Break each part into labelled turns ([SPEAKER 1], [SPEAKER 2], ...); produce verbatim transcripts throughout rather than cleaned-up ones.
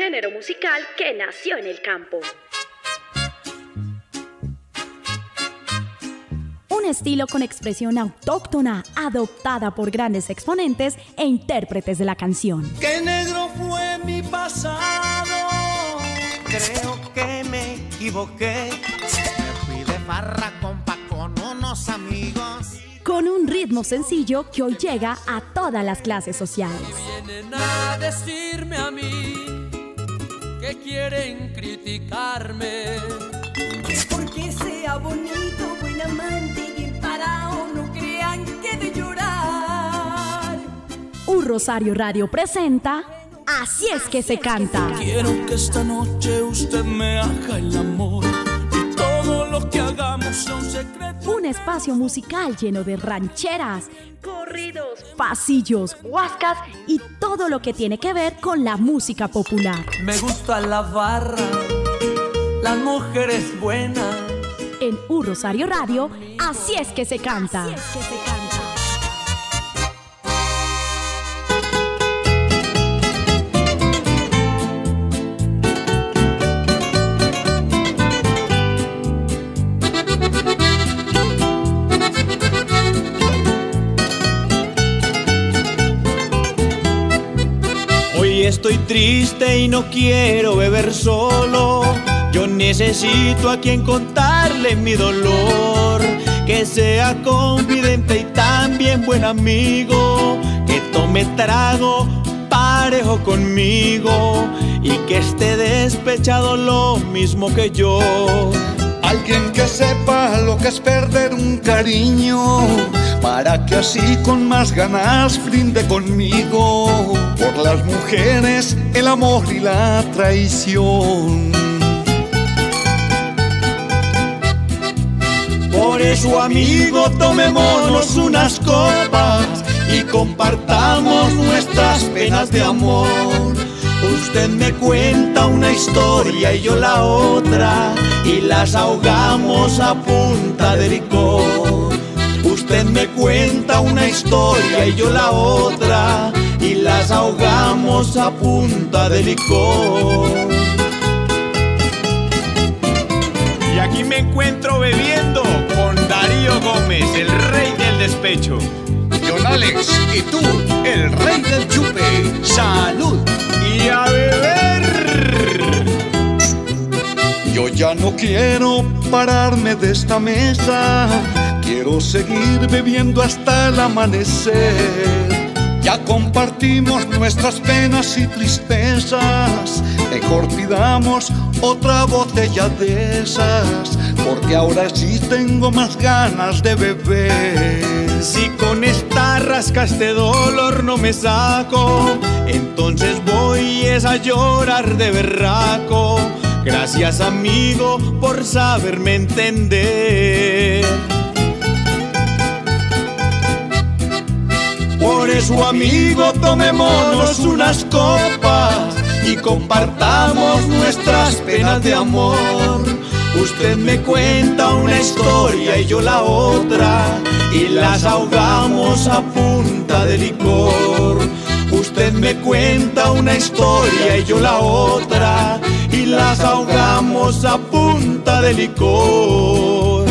[SPEAKER 1] género musical que nació en el campo.
[SPEAKER 2] Un estilo con expresión autóctona, adoptada por grandes exponentes e intérpretes de la canción.
[SPEAKER 3] ¡Qué negro fue mi pasado! Creo que me equivoqué. Me fui de farra, compa, con unos amigos.
[SPEAKER 2] Con un ritmo sencillo que hoy llega a todas las clases sociales.
[SPEAKER 4] Vienen a decirme a mí que quieren criticarme.
[SPEAKER 5] Porque sea bonito, buen amante y bien parado, no crean que de llorar.
[SPEAKER 2] Un Rosario Radio presenta Así es que se canta.
[SPEAKER 3] Quiero que esta noche usted me haga el amor y todo lo que hagamos sea un secreto.
[SPEAKER 2] Un espacio musical lleno de rancheras, corridos, pasillos, huascas y todo lo que tiene que ver con la música popular.
[SPEAKER 3] Me gusta la barra, las mujeres buenas.
[SPEAKER 2] En Un Rosario Radio, Así es que se canta. Así es que se canta.
[SPEAKER 6] Hoy estoy triste y no quiero beber solo. Yo necesito a quien contarle mi dolor, que sea confidente y también buen amigo, que tome trago parejo conmigo y que esté despechado lo mismo que yo.
[SPEAKER 7] Alguien que sepa lo que es perder un cariño, para que así con más ganas brinde conmigo por las mujeres, el amor y la traición.
[SPEAKER 6] Por eso, amigo, tomémonos unas copas y compartamos nuestras penas de amor. Usted me cuenta una historia y yo la otra, y las ahogamos a punta de licor. Usted me cuenta una historia y yo la otra, y las ahogamos a punta de licor.
[SPEAKER 8] Y aquí me encuentro bebiendo con Darío Gómez, el rey del despecho.
[SPEAKER 7] John Alex, y tú, el rey del chupe. ¡Salud!
[SPEAKER 8] ¡Y a beber!
[SPEAKER 7] Yo ya no quiero pararme de esta mesa, quiero seguir bebiendo hasta el amanecer. Ya compartimos nuestras penas y tristezas, mejor pidamos otra botella de esas, porque ahora sí tengo más ganas de beber.
[SPEAKER 6] Si con esta rasca este dolor no me saco, entonces voy es a llorar de berraco. Gracias, amigo, por saberme entender. Por eso, amigo, tomémonos unas copas y compartamos nuestras penas de amor. Usted me cuenta una historia y yo la otra, y las ahogamos a punta de licor. Usted me cuenta una historia y yo la otra, y las ahogamos a punta de licor.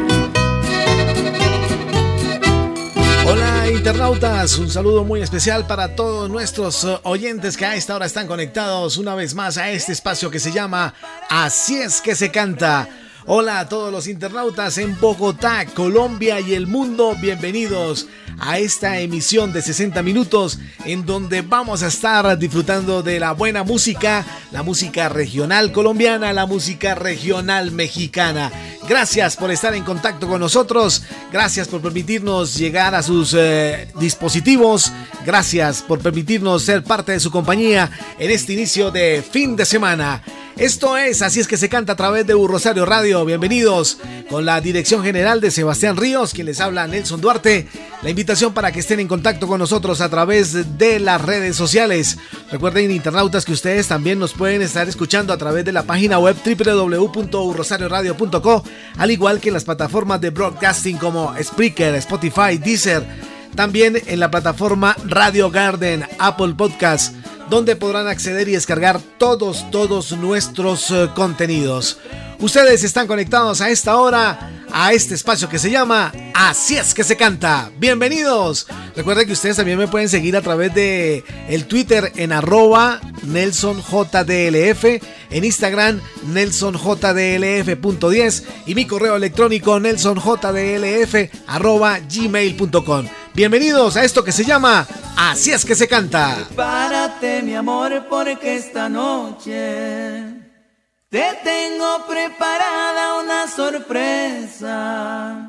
[SPEAKER 9] Hola internautas, un saludo muy especial para todos nuestros oyentes que a esta hora están conectados una vez más a este espacio que se llama Así es que se canta. Hola a todos los internautas en Bogotá, Colombia y el mundo, bienvenidos a esta emisión de sesenta minutos en donde vamos a estar disfrutando de la buena música, la música regional colombiana, la música regional mexicana. Gracias por estar en contacto con nosotros, gracias por permitirnos llegar a sus eh, dispositivos, gracias por permitirnos ser parte de su compañía en este inicio de fin de semana. Esto es Así es que se canta a través de Un Rosario Radio. Bienvenidos con la dirección general de Sebastián Ríos, quien les habla Nelson Duarte. La invitación para que estén en contacto con nosotros a través de las redes sociales. Recuerden, internautas, que ustedes también nos pueden estar escuchando a través de la página web doble u doble u doble u punto un rosario radio punto co, al igual que en las plataformas de broadcasting como Spreaker, Spotify, Deezer. También en la plataforma Radio Garden, Apple Podcast. donde podrán acceder y descargar todos, todos nuestros uh, contenidos. Ustedes están conectados a esta hora a este espacio que se llama Así es que se canta. Bienvenidos. Recuerden que ustedes también me pueden seguir a través de el Twitter en arroba NelsonJDLF, en Instagram NelsonJDLF punto diez y mi correo electrónico NelsonJDLF arroba gmail punto com. Bienvenidos a esto que se llama Así es que se canta.
[SPEAKER 3] Prepárate, mi amor, porque esta noche te tengo preparada una sorpresa.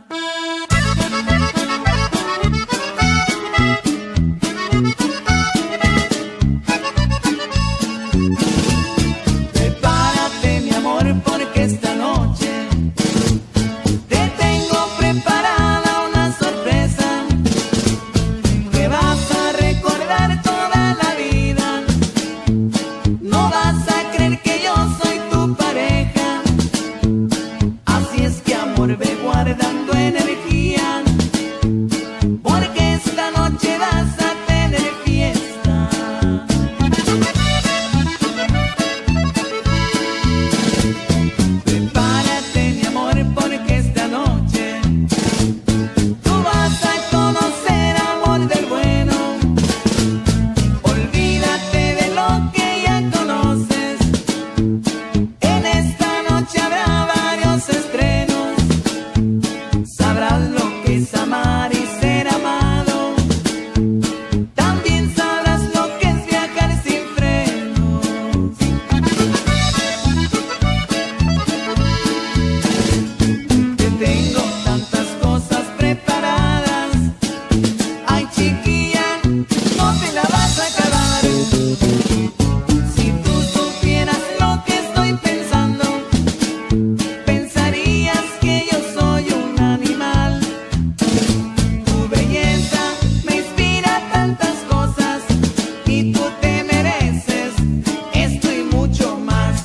[SPEAKER 3] Prepárate, mi amor, porque esta noche te tengo preparada una sorpresa que vas a recordar toda la vida. No vas a creer que yo soy tu pareja, así es que amor, ve guardando energía, porque esta noche vas a tener fiesta. Prepárate, mi amor, porque esta noche tú vas a conocer amor del bueno. Olvídate de lo que ya conoces. En esta noche habrá varios estrenos. Sabrás lo que es amar y ser amado. También sabrás lo que es viajar sin frenos. Te tengo tantas cosas preparadas. Ay, chiquilla, no te la vas a acabar. Si tú supieras lo que estoy pensando, pensarías que yo soy un animal. Tu belleza me inspira tantas cosas y tú te mereces esto y mucho más.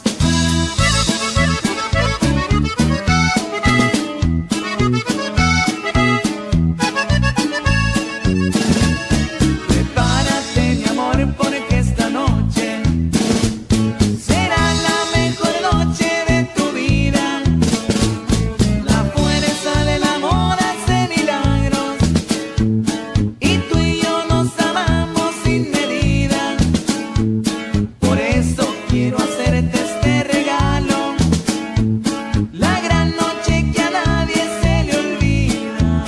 [SPEAKER 3] Prepárate, mi amor, porque esta noche será la mejor noche de tu vida. La fuerza del amor hace milagros y tú y yo nos amamos sin medida. Por eso quiero hacerte este regalo, la gran noche que a nadie se le olvida.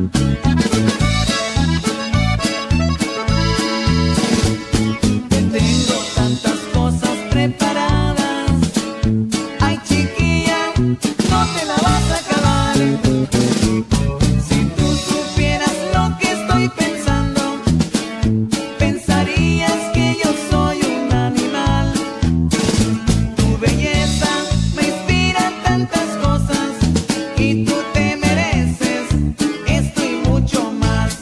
[SPEAKER 3] Te tengo tantas cosas preparadas. Ay, chiquilla, no te la vas a acabar. Si tú supieras lo que estoy pensando, pensarías que yo soy un animal. Tu belleza me inspira tantas cosas y tú te mereces esto y mucho más.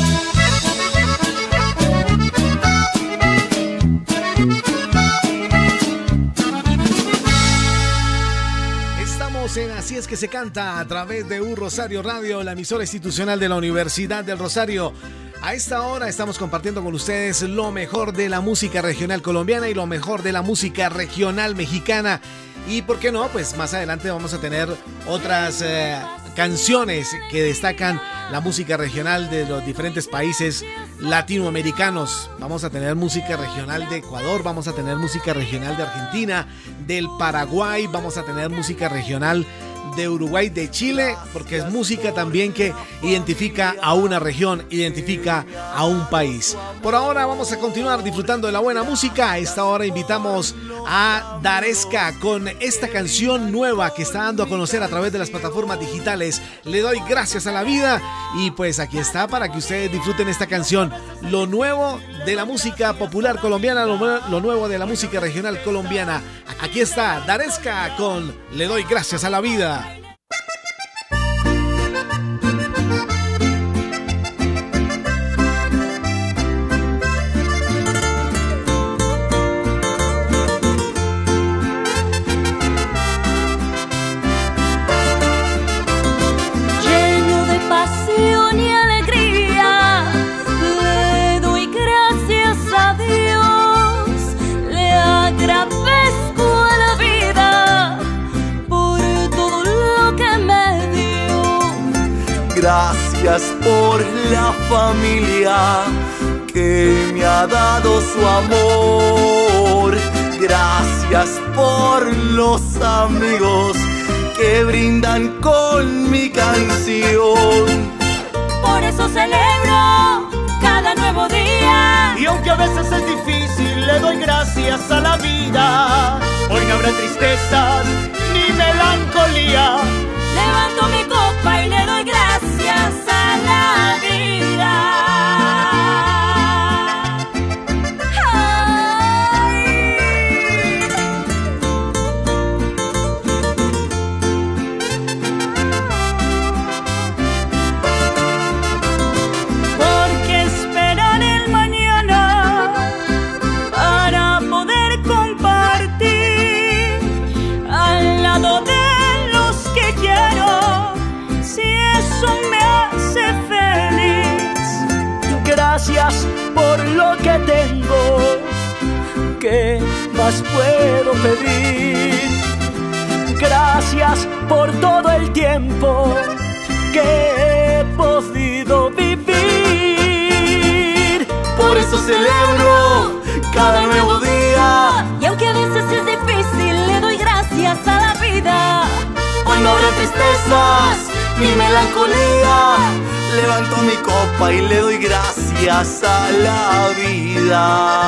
[SPEAKER 9] Estamos en Así es que se canta a través de Un Rosario Radio, la emisora institucional de la Universidad del Rosario. A esta hora estamos compartiendo con ustedes lo mejor de la música regional colombiana y lo mejor de la música regional mexicana. Y por qué no, pues más adelante vamos a tener otras eh, canciones que destacan la música regional de los diferentes países latinoamericanos. Vamos a tener música regional de Ecuador, vamos a tener música regional de Argentina, del Paraguay, vamos a tener música regional de Uruguay, de Chile, porque es música también que identifica a una región, identifica a un país. Por ahora vamos a continuar disfrutando de la buena música. A esta hora invitamos a Daresca con esta canción nueva que está dando a conocer a través de las plataformas digitales. Le doy gracias a la vida, y pues aquí está para que ustedes disfruten esta canción, lo nuevo de la música popular colombiana, lo, lo nuevo de la música regional colombiana. Aquí está Daresca con Le doy gracias a la vida.
[SPEAKER 5] Lleno de pasión y alegría, le doy gracias a Dios
[SPEAKER 3] Gracias por la familia que me ha dado su amor. Gracias por los amigos que brindan con mi canción.
[SPEAKER 5] Por eso celebro cada nuevo día.
[SPEAKER 10] Y aunque a veces es difícil, le doy gracias a la vida. Hoy no habrá tristezas ni melancolía.
[SPEAKER 5] Levanto mi copa y le doy gracias a la vida.
[SPEAKER 10] Gracias por lo que tengo, ¿qué más puedo pedir? Gracias por todo el tiempo que he podido vivir.
[SPEAKER 3] Por eso celebro cada nuevo día.
[SPEAKER 5] Y aunque a veces es difícil, le doy gracias a la vida.
[SPEAKER 3] Hoy no habrá tristezas ni melancolía. Levanto mi copa y le doy gracias a la vida.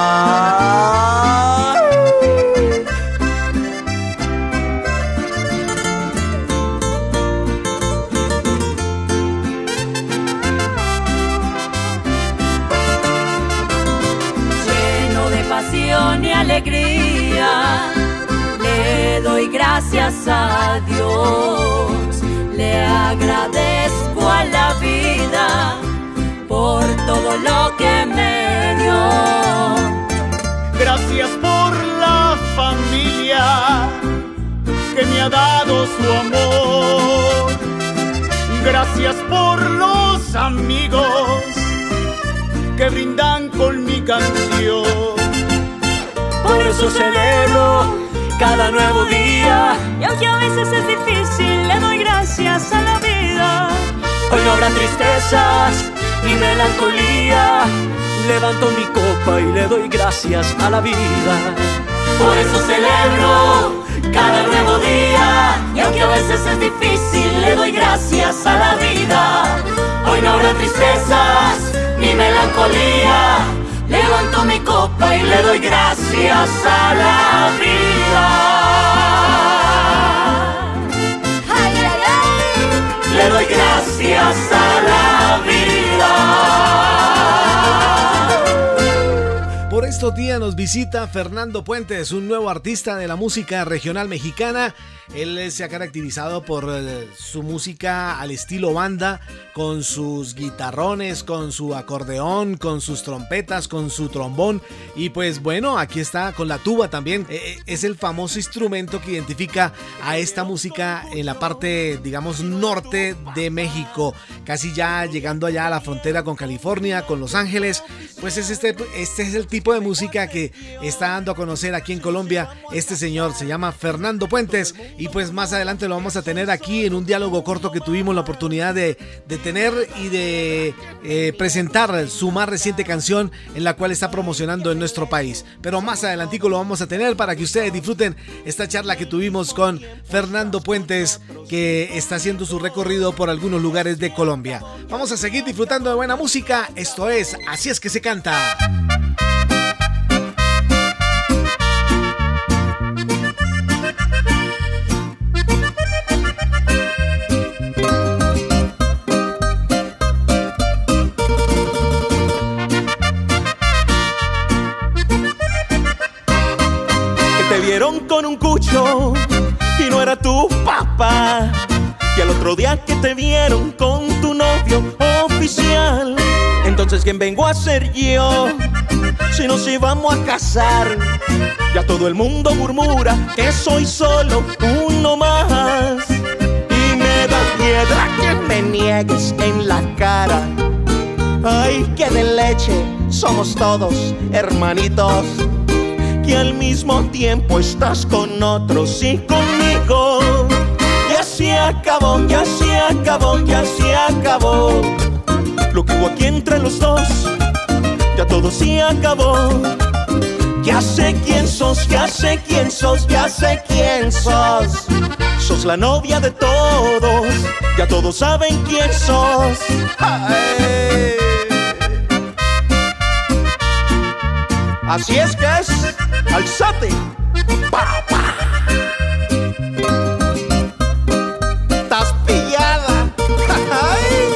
[SPEAKER 5] Lleno de pasión y alegría, le doy gracias a Dios. Le agradezco a la vida por todo lo que me dio.
[SPEAKER 10] Gracias por la familia que me ha dado su amor. Gracias por los amigos que brindan con mi canción.
[SPEAKER 5] Por eso celebro cada nuevo día. Y aunque a veces es difícil, le doy gracias a la vida.
[SPEAKER 10] Hoy no habrá tristezas ni melancolía. Levanto mi copa y le doy gracias a la vida.
[SPEAKER 3] Por eso celebro cada nuevo día. Y aunque a veces es difícil, le doy gracias a la vida. Hoy no habrá tristezas ni melancolía. Levanto mi copa y le doy gracias a la vida.
[SPEAKER 5] Ay, ay, ay.
[SPEAKER 3] Le doy gracias a la vida.
[SPEAKER 9] Por estos días nos visita Fernando Puentes, un nuevo artista de la música regional mexicana. Él se ha caracterizado por eh, su música al estilo banda, con sus guitarrones, con su acordeón, con sus trompetas, con su trombón. Y pues bueno, aquí está con la tuba también. Eh, es el famoso instrumento que identifica a esta música en la parte, digamos, norte de México, casi ya llegando allá a la frontera con California, con Los Ángeles. Pues es este, este es el tipo de música que está dando a conocer aquí en Colombia este señor. Se llama Fernando Puentes. Y pues más adelante lo vamos a tener aquí en un diálogo corto que tuvimos la oportunidad de, de tener y de eh, presentar su más reciente canción, en la cual está promocionando en nuestro país. Pero más adelantico lo vamos a tener para que ustedes disfruten esta charla que tuvimos con Fernando Puentes, que está haciendo su recorrido por algunos lugares de Colombia. Vamos a seguir disfrutando de buena música. Esto es Así es que se canta.
[SPEAKER 10] Con un cucho y no era tu papá, y al otro día que te vieron con tu novio oficial, entonces ¿quién vengo a ser yo si nos íbamos a casar? Ya todo el mundo murmura que soy solo uno más, y me da piedra que me niegues en la cara. Ay, que de leche somos todos hermanitos, que al mismo tiempo estás con otros y conmigo. Y así acabó, ya se acabó, ya se acabó. Lo que hubo aquí entre los dos, ya todo se acabó. Ya sé quién sos, ya sé quién sos, ya sé quién sos. Sos la novia de todos, ya todos saben quién sos. ¡Ay! Así es que es, alzate. Pa, pa. Estás pillada. ¡Ay!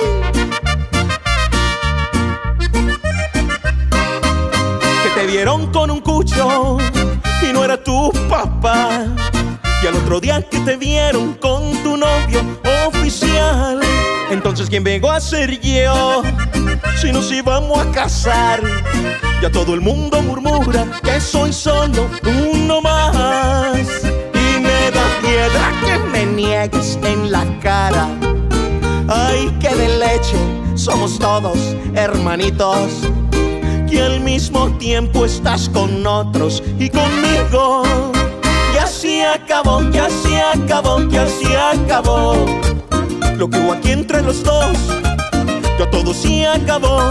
[SPEAKER 10] Que te vieron con un cucho y no era tu papá. Y al otro día que te vieron con tu novio oficial. Entonces ¿quién vengo a ser yo si nos íbamos a casar? Ya todo el mundo murmura que soy solo uno más. Y me da piedra que me niegues en la cara. Ay, que de leche somos todos hermanitos. Que al mismo tiempo estás con otros y conmigo. Ya se acabó, ya se acabó, ya se acabó. Lo que hubo aquí entre los dos, ya todo se acabó.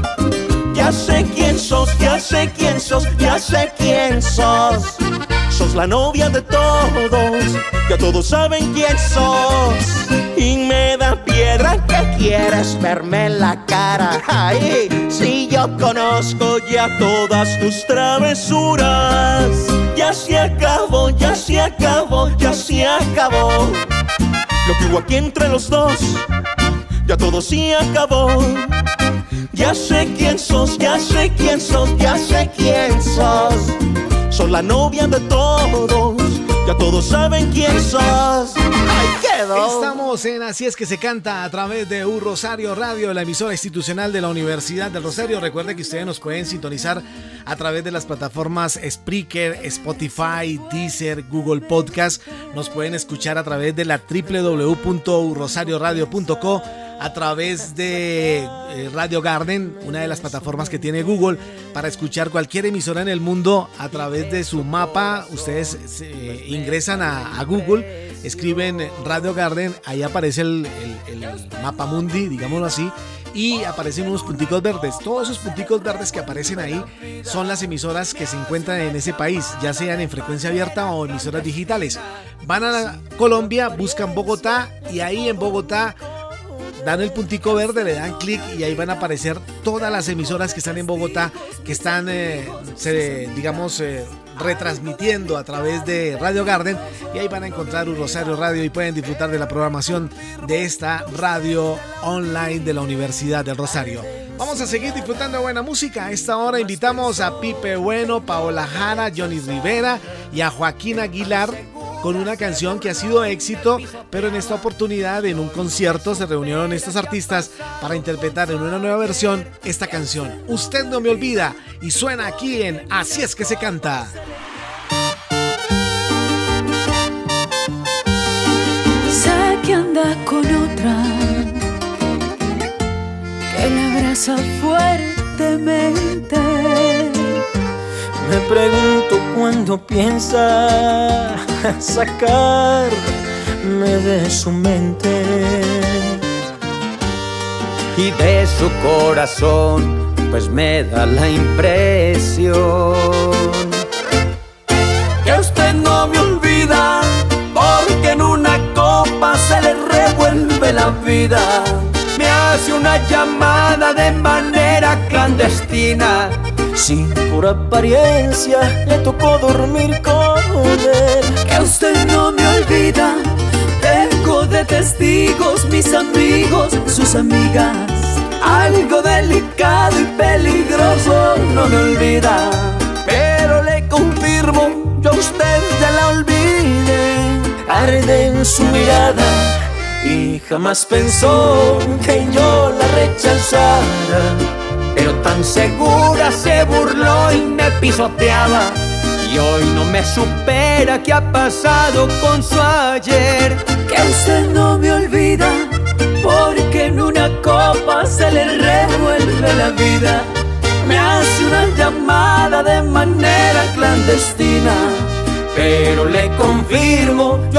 [SPEAKER 10] Ya sé quién sos, ya sé quién sos, ya sé quién sos. Sos la novia de todos, ya todos saben quién sos. Y me da piedra que quieres verme en la cara. Ay, si yo conozco ya todas tus travesuras. Ya se acabó, ya se acabó, ya se acabó. Lo que hubo aquí entre los dos, ya todo se acabó. Ya sé quién sos, ya sé quién sos, ya sé quién sos. Sos la novia de todos, ya todos saben quién sos. ¡Ay, quedó!
[SPEAKER 9] Estamos en Así es que se canta a través de U Rosario Radio, la emisora institucional de la Universidad del Rosario. Recuerde que ustedes nos pueden sintonizar a través de las plataformas Spreaker, Spotify, Deezer, Google Podcast. Nos pueden escuchar a través de la doble u doble u doble u punto u rosario radio punto co, a través de eh, Radio Garden, una de las plataformas que tiene Google para escuchar cualquier emisora en el mundo a través de su mapa. Ustedes eh, ingresan a, a Google, escriben Radio Garden, ahí aparece el, el, el mapa mundi, digámoslo así, y aparecen unos punticos verdes. Todos esos punticos verdes que aparecen ahí son las emisoras que se encuentran en ese país, ya sean en frecuencia abierta o emisoras digitales. Van a Colombia, buscan Bogotá y ahí en Bogotá dan el puntico verde, le dan clic y ahí van a aparecer todas las emisoras que están en Bogotá, que están, eh, se, digamos, eh, retransmitiendo a través de Radio Garden, y ahí van a encontrar un Rosario Radio y pueden disfrutar de la programación de esta radio online de la Universidad del Rosario. Vamos a seguir disfrutando de buena música. A esta hora invitamos a Pipe Bueno, Paola Jara, Johnny Rivera y a Joaquín Aguilar con una canción que ha sido éxito, pero en esta oportunidad en un concierto se reunieron estos artistas para interpretar en una nueva versión esta canción, Usted no me olvida, y suena aquí en Así es que se canta.
[SPEAKER 11] Sé que anda con otra, que la abraza fuertemente.
[SPEAKER 5] Me pregunto cuándo piensa sacarme de su mente
[SPEAKER 12] y de su corazón, pues me da la impresión
[SPEAKER 3] que usted no me olvida, porque en una copa se le revuelve la vida. Me hace una llamada de manera clandestina.
[SPEAKER 5] Si por apariencia le tocó dormir con él.
[SPEAKER 11] Que usted no me olvida, tengo de testigos mis amigos, sus amigas.
[SPEAKER 3] Algo delicado y peligroso no me olvida, pero le confirmo, yo a usted ya la olvidé.
[SPEAKER 5] Arde en su mirada y jamás pensó que yo la rechazara,
[SPEAKER 3] pero tan segura se burló y me pisoteaba. Y hoy no me supera qué ha pasado con su ayer.
[SPEAKER 11] Que usted no me olvida, porque en una copa se le revuelve la vida.
[SPEAKER 3] Me hace una llamada de manera clandestina, pero le confirmo, yo a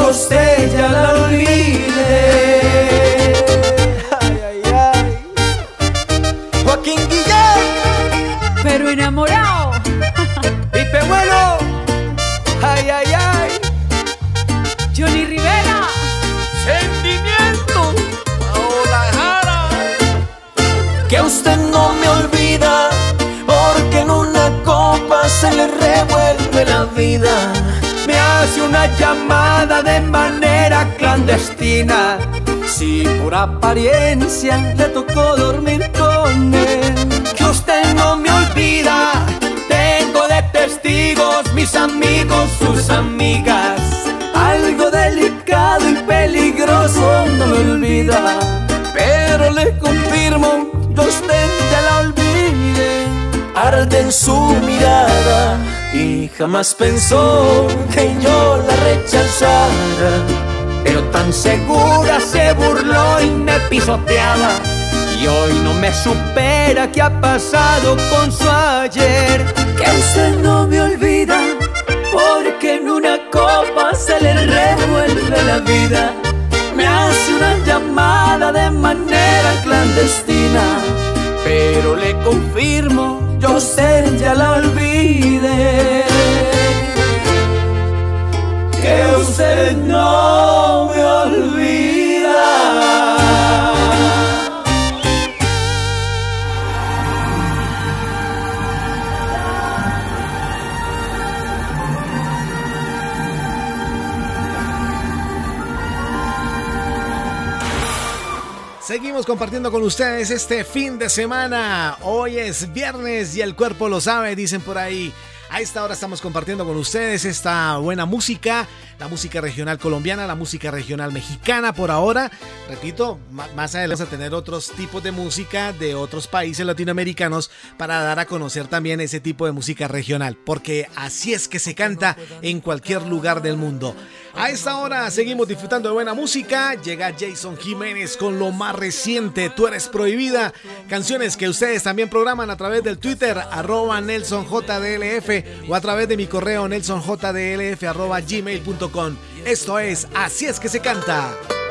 [SPEAKER 11] que usted ya la olvide.
[SPEAKER 12] Ay, ay, ay. Joaquín Guillén,
[SPEAKER 13] pero enamorado.
[SPEAKER 12] Pipe Bueno, ay, ay, ay.
[SPEAKER 13] Johnny Rivera,
[SPEAKER 10] Sentimiento, Paola Jara.
[SPEAKER 12] Que usted no me olvida, porque en una copa se le revuelve la vida. Me hace una llamada de manera clandestina. Si por apariencia le tocó dormir con él. Que usted no me olvida, tengo de testigos mis amigos, sus amigas. Algo delicado y peligroso no me olvida, pero le confirmo, yo usted ya la olvide. Arde en su mirada y jamás pensó que yo la rechazara, pero tan segura se burló y me pisoteaba. Y hoy no me supera qué ha pasado con su ayer.
[SPEAKER 11] Que usted no me olvida, porque en una copa se le revuelve la vida. Me hace una llamada de manera clandestina, pero le confirmo, yo usted ya la olvide. Que usted no me olvida.
[SPEAKER 9] Seguimos compartiendo con ustedes este fin de semana. Hoy es viernes y el cuerpo lo sabe, dicen por ahí. A esta hora estamos compartiendo con ustedes esta buena música, la música regional colombiana, la música regional mexicana por ahora. Repito, más adelante vamos a tener otros tipos de música de otros países latinoamericanos para dar a conocer también ese tipo de música regional, porque así es que se canta en cualquier lugar del mundo. A esta hora seguimos disfrutando de buena música. Llega Jason Jiménez con lo más reciente, Tú Eres Prohibida. Canciones que ustedes también programan a través del Twitter, arroba NelsonJDLF, o a través de mi correo nelsonjdlf arroba gmail punto com. Esto es Así es que se canta.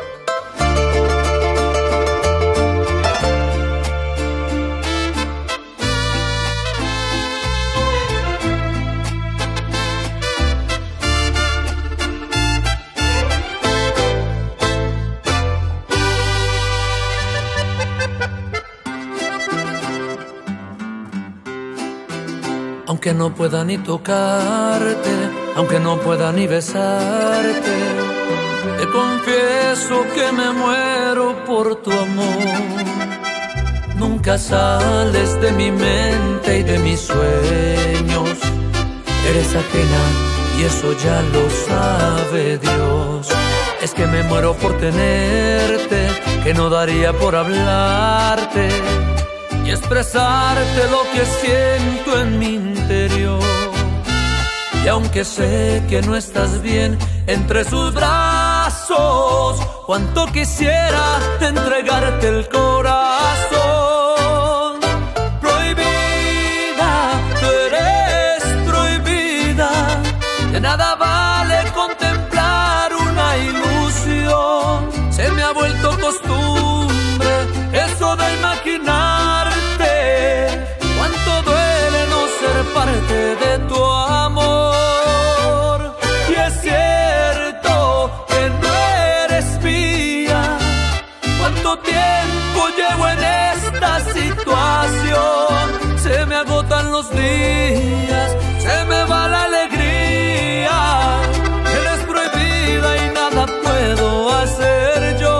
[SPEAKER 14] Aunque no pueda ni tocarte, aunque no pueda ni besarte, te confieso que me muero por tu amor. Nunca sales de mi mente y de mis sueños. Eres ajena y eso ya lo sabe Dios. Es que me muero por tenerte, que no daría por hablarte y expresarte lo que siento en mi interior. Y aunque sé que no estás bien entre sus brazos, cuánto quisiera entregarte el corazón. Prohibida, tú eres prohibida. De nada vale contemplar una ilusión. Se me ha vuelto costumbre eso de imaginarte. Cuánto duele no ser parte de tu amor. Y es cierto que no eres mía. Cuánto tiempo llevo en esta situación. Se me agotan los días, se me va la alegría. Eres prohibida y nada puedo hacer yo.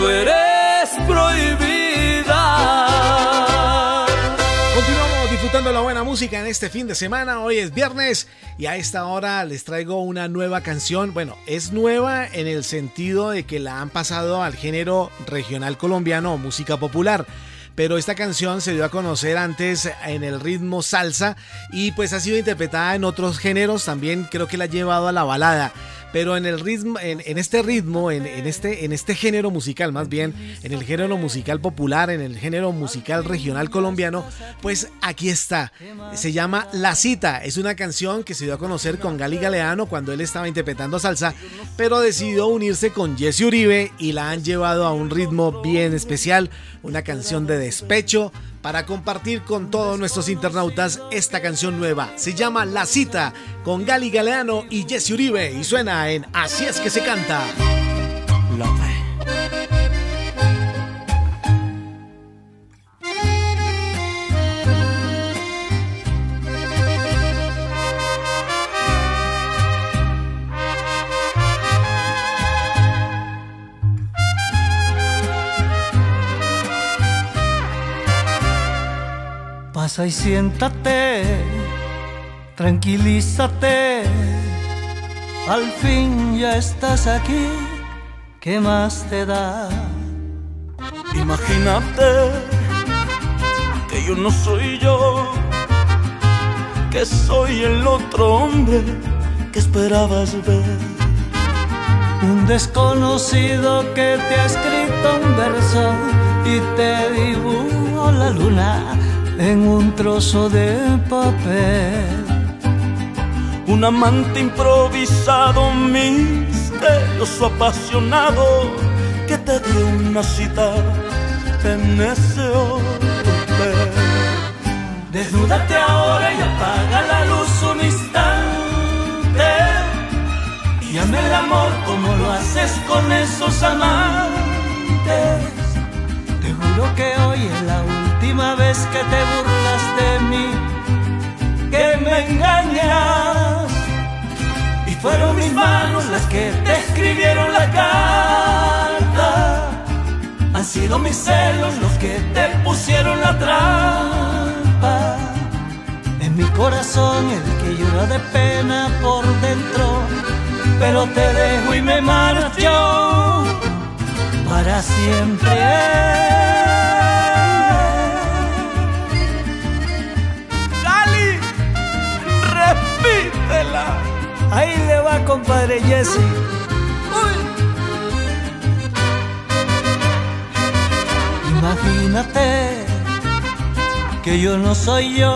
[SPEAKER 14] tú eres prohibida.
[SPEAKER 9] Continuamos disfrutando la buena música en este fin de semana. Hoy es viernes y a esta hora les traigo una nueva canción. Bueno, es nueva en el sentido de que la han pasado al género regional colombiano o música popular. Pero esta canción se dio a conocer antes en el ritmo salsa y pues ha sido interpretada en otros géneros. También creo que la ha llevado a la balada. Pero en el ritmo, en, en este ritmo, en, en, este, en este género musical, más bien, en el género musical popular, en el género musical regional colombiano, pues aquí está. Se llama La Cita. Es una canción que se dio a conocer con Gali Galeano cuando él estaba interpretando salsa, pero decidió unirse con Jesse Uribe y la han llevado a un ritmo bien especial, una canción de despecho, para compartir con todos nuestros internautas esta canción nueva. Se llama La Cita, con Gali Galeano y Jesse Uribe, y suena en Así es que se canta.
[SPEAKER 15] Pasa y siéntate, tranquilízate, al fin ya estás aquí, ¿qué más te da?
[SPEAKER 10] Imagínate que yo no soy yo, que soy el otro hombre que esperabas ver.
[SPEAKER 15] Un desconocido que te ha escrito un verso y te dibujó la luna en un trozo de papel.
[SPEAKER 10] Un amante improvisado, misterioso, apasionado, que te dio una cita en ese hotel.
[SPEAKER 15] Desnúdate ahora y apaga la luz un instante y hazme el amor como lo haces con esos amantes. Te juro que hoy es la última vez que te burlas de mí, que me engañas. Y fueron mis manos las que te escribieron la carta. Han sido mis celos los que te pusieron la trampa. En mi corazón el que llora de pena por dentro, pero te dejo y me marcho para siempre.
[SPEAKER 10] Repítela.
[SPEAKER 15] Ahí le va, compadre Jesse. Uy. Imagínate que yo no soy yo,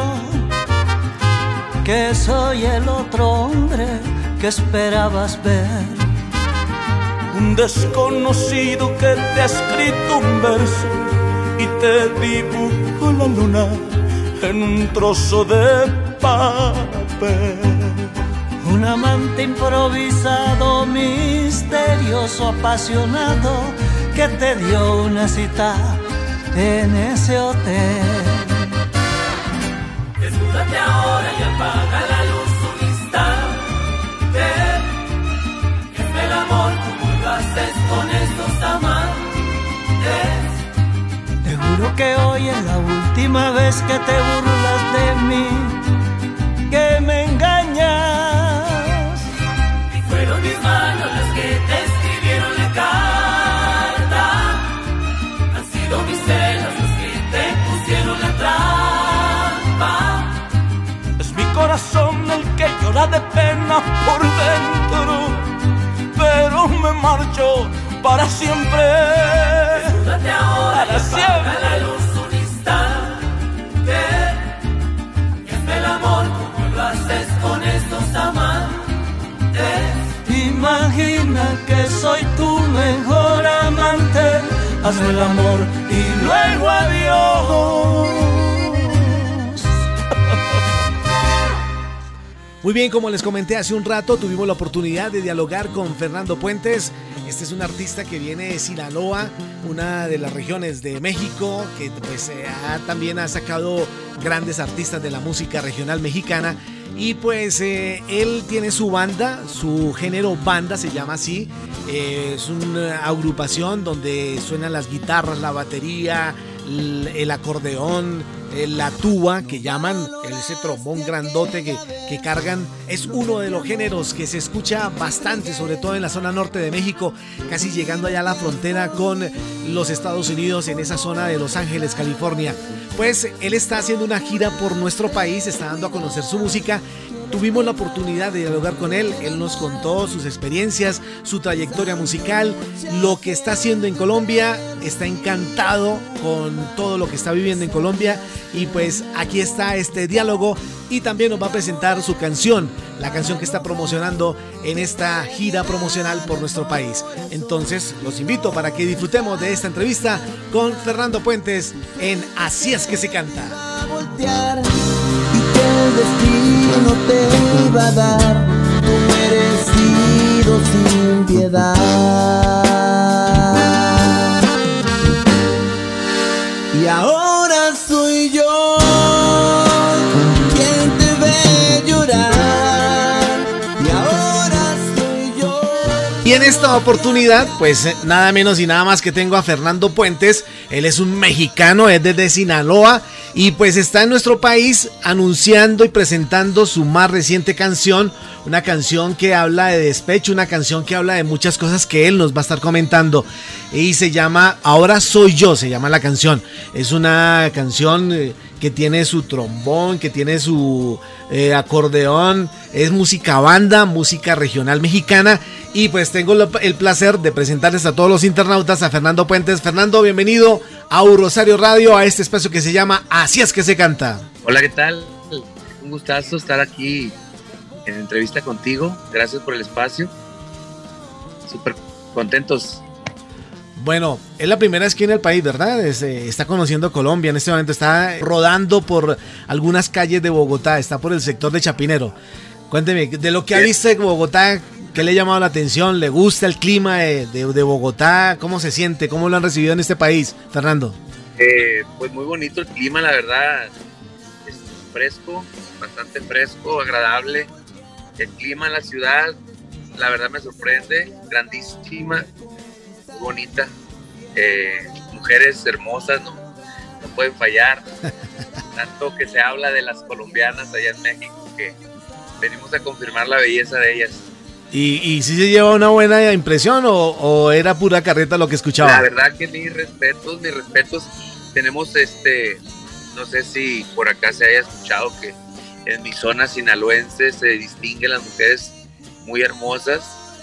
[SPEAKER 15] que soy el otro hombre que esperabas ver.
[SPEAKER 10] Un desconocido que te ha escrito un verso y te dibujó la luna en un trozo de papel.
[SPEAKER 15] Un amante improvisado, misterioso, apasionado, que te dio una cita en ese hotel.
[SPEAKER 11] Desnúdate ahora y apaga la luz un instante, que es el amor como lo haces con estos amantes.
[SPEAKER 15] Te juro que hoy es la última vez que te burlas de mí, que me engañas.
[SPEAKER 11] Y fueron mis manos las que te escribieron la carta. Han sido mis celos los que te pusieron la trampa.
[SPEAKER 10] Es mi corazón el que llora de pena por dentro, pero me marcho para siempre.
[SPEAKER 11] Desnúdate ahora
[SPEAKER 10] para
[SPEAKER 11] y
[SPEAKER 10] siempre.
[SPEAKER 11] apaga la luz un instante, que es el amor como lo haces con estos amantes.
[SPEAKER 15] Imagina que soy tu mejor amante, hazme el amor y luego adiós.
[SPEAKER 9] Muy bien, como les comenté hace un rato, tuvimos la oportunidad de dialogar con Fernando Puentes. Este es un artista que viene de Sinaloa, una de las regiones de México, que pues, ha, también ha sacado grandes artistas de la música regional mexicana. Y pues eh, él tiene su banda, su género banda se llama así. Eh, es una agrupación donde suenan las guitarras, la batería, el, el acordeón, la tuba que llaman, ese trombón grandote que, que cargan. Es uno de los géneros que se escucha bastante, sobre todo en la zona norte de México, casi llegando allá a la frontera con los Estados Unidos, en esa zona de Los Ángeles, California. Pues él está haciendo una gira por nuestro país, está dando a conocer su música. Tuvimos la oportunidad de dialogar con él, él nos contó sus experiencias, su trayectoria musical, lo que está haciendo en Colombia, está encantado con todo lo que está viviendo en Colombia y pues aquí está este diálogo y también nos va a presentar su canción, la canción que está promocionando en esta gira promocional por nuestro país. Entonces los invito para que disfrutemos de esta entrevista con Fernando Puentes en Así es que se canta.
[SPEAKER 3] El destino te iba a dar tu merecido sin piedad. Y ahora soy yo quien te ve llorar. Y ahora soy yo.
[SPEAKER 9] Y en esta oportunidad, pues nada menos y nada más que tengo a Fernando Puentes. Él es un mexicano, es desde Sinaloa. Y pues está en nuestro país anunciando y presentando su más reciente canción, una canción que habla de despecho, una canción que habla de muchas cosas que él nos va a estar comentando. Y se llama Ahora Soy Yo, se llama la canción. Es una canción que tiene su trombón, que tiene su eh, acordeón, es música banda, música regional mexicana. Y pues tengo el placer de presentarles a todos los internautas a Fernando Puentes. Fernando, bienvenido a U Rosario Radio, a este espacio que se llama Así es que se canta.
[SPEAKER 16] Hola, ¿qué tal? Un gustazo estar aquí en entrevista contigo. Gracias por el espacio. Súper contentos.
[SPEAKER 9] Bueno, es la primera vez que en el país, ¿verdad? Es, eh, está conociendo Colombia en este momento, está rodando por algunas calles de Bogotá, está por el sector de Chapinero. Cuénteme, de lo que ha visto de Bogotá, ¿qué le ha llamado la atención? ¿Le gusta el clima de, de, de Bogotá? ¿Cómo se siente? ¿Cómo lo han recibido en este país, Fernando?
[SPEAKER 16] Eh, pues muy bonito el clima, la verdad. Es fresco, bastante fresco, agradable. El clima en la ciudad, la verdad me sorprende, grandísima, muy bonita. Eh, mujeres hermosas, no, no pueden fallar. Tanto que se habla de las colombianas allá en México que venimos a confirmar la belleza de ellas.
[SPEAKER 9] ¿Y, y si se lleva una buena impresión o, o era pura carreta lo que escuchaba?
[SPEAKER 16] La verdad que mis respetos, mis respetos. Tenemos este, no sé si por acá se haya escuchado que en mi zona sinaloense se distinguen las mujeres muy hermosas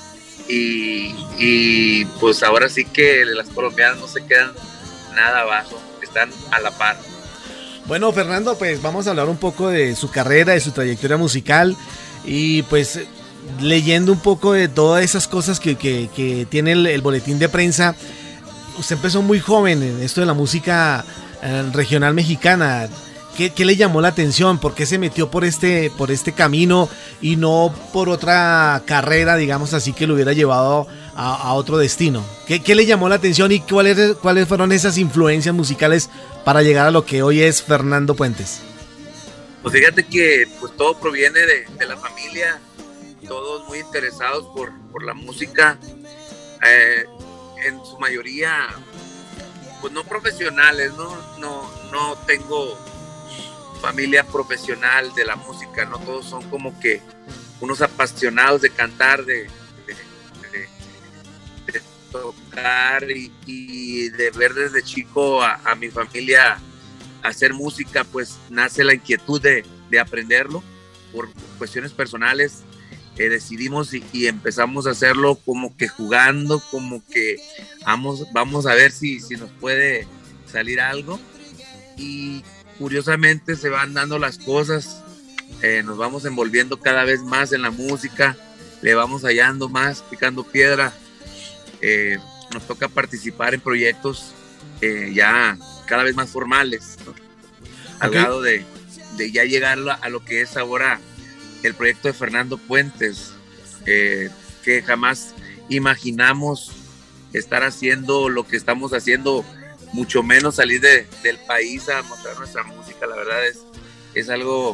[SPEAKER 16] y, y pues ahora sí que las colombianas no se quedan nada abajo, están a la par.
[SPEAKER 9] Bueno, Fernando, pues vamos a hablar un poco de su carrera, de su trayectoria musical y pues leyendo un poco de todas esas cosas que, que, que tiene el, el boletín de prensa. Usted empezó muy joven en esto de la música eh, regional mexicana. ¿Qué, ¿Qué le llamó la atención? ¿Por qué se metió por este, por este camino y no por otra carrera, digamos así, que lo hubiera llevado a, a otro destino? ¿Qué, ¿Qué le llamó la atención y cuáles, cuáles fueron esas influencias musicales para llegar a lo que hoy es Fernando Puentes?
[SPEAKER 16] Pues fíjate que pues todo proviene de, de la familia, todos muy interesados por, por la música. Eh, en su mayoría pues no profesionales, no, no, no tengo familia profesional de la música, no todos son como que unos apasionados de cantar, de, de, de, de tocar y, y de ver desde chico a, a mi familia hacer música, pues nace la inquietud de, de aprenderlo por cuestiones personales. Eh, decidimos y, y empezamos a hacerlo como que jugando, como que vamos, vamos a ver si, si nos puede salir algo y curiosamente se van dando las cosas, eh, nos vamos envolviendo cada vez más en la música, le vamos hallando más, picando piedra, eh, nos toca participar en proyectos eh, ya cada vez más formales, ¿no? Al okay. grado de, de ya llegar a lo que es ahora el proyecto de Fernando Puentes, eh, que jamás imaginamos estar haciendo lo que estamos haciendo, mucho menos salir de, del país a mostrar nuestra música. La verdad es, es algo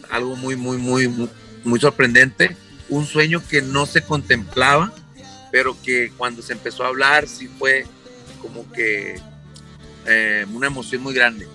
[SPEAKER 16] algo muy, muy, muy, muy, muy sorprendente, un sueño que no se contemplaba, pero que cuando se empezó a hablar sí fue como que eh, una emoción muy grande.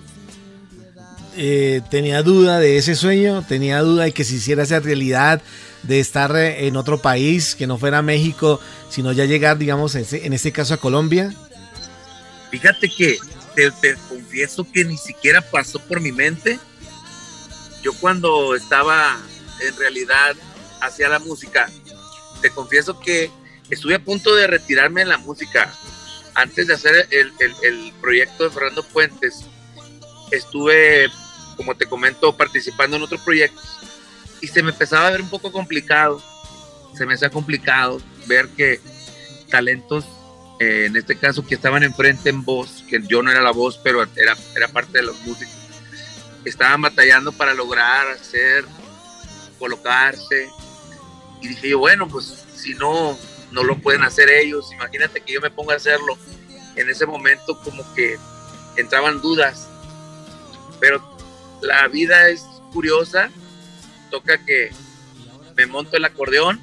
[SPEAKER 9] Eh, tenía duda de ese sueño, tenía duda de que se hiciera esa realidad, de estar en otro país, que no fuera México, sino ya llegar, digamos, en este caso a Colombia.
[SPEAKER 16] Fíjate que te, te confieso que ni siquiera pasó por mi mente. Yo cuando estaba en realidad hacia la música, te confieso que estuve a punto de retirarme de la música. Antes de hacer el, el, el proyecto de Fernando Puentes, estuve, como te comento, participando en otros proyectos y se me empezaba a ver un poco complicado, se me hacía complicado ver que talentos, eh, en este caso que estaban enfrente en voz, que yo no era la voz, pero era, era parte de los músicos, estaban batallando para lograr hacer, colocarse, y dije yo, bueno, pues si no, no lo pueden hacer ellos, imagínate que yo me ponga a hacerlo. En ese momento como que entraban dudas, pero la vida es curiosa, toca que me monto el acordeón,